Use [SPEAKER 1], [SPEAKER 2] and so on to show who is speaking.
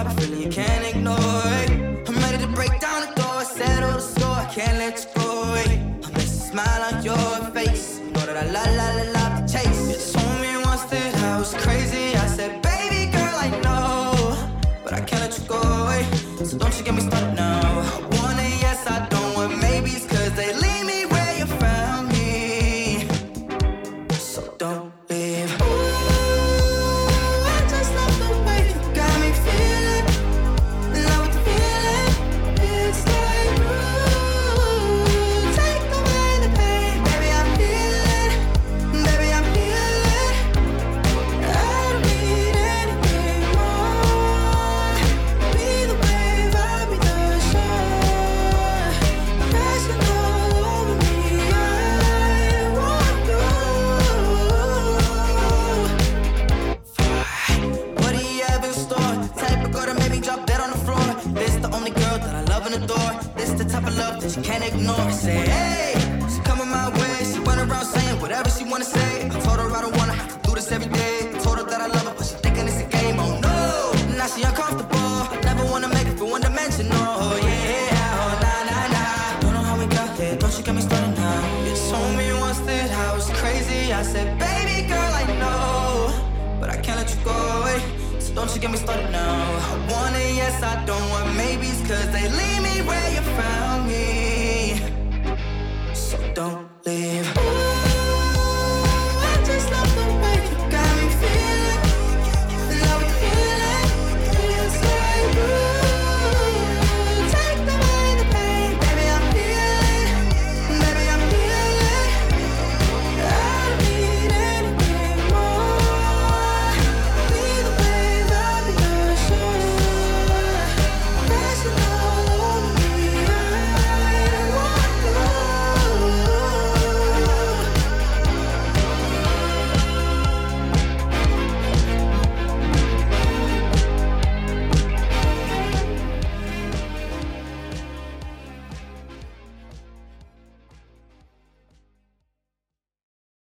[SPEAKER 1] type of feeling you can't ignore it. I'm ready to break down the door, settle the score, I can't let you go away. I miss a smile on your face, you know that I love the chase. You told me once that I was crazy, I said, baby girl, I know, but I can't let you go away, so don't you get me started now. I want a yes, I don't want maybes, cause they leave me where you found me, so don't leave. Ooh, I just love the way you got me feeling, love the feeling. It's like, ooh, take away the pain. Baby, I'm healing, baby, I'm healing. I don't need anything more. Be the wave, I'll be the shore. Crashing all over me, I want you. What do you have in store? Type of girl that made me drop dead on the floor. This the only girl that I love and adore. This the type of love that you can't ignore. Say, hey, she coming my way. She run around saying whatever she wanna say. I told her I don't wanna have to do this every day. I told her that I love her, but she thinking it's a game. Oh no, now she uncomfortable. Never wanna make it for one dimensional. Yeah, oh nah. Don't know how we got here. Don't you get me started now. You told me once that I was crazy. I said, baby girl, I know, but I can't let you go away, so don't you get me started now. I want a yes, I don't want maybes, cause they leave me where you found me.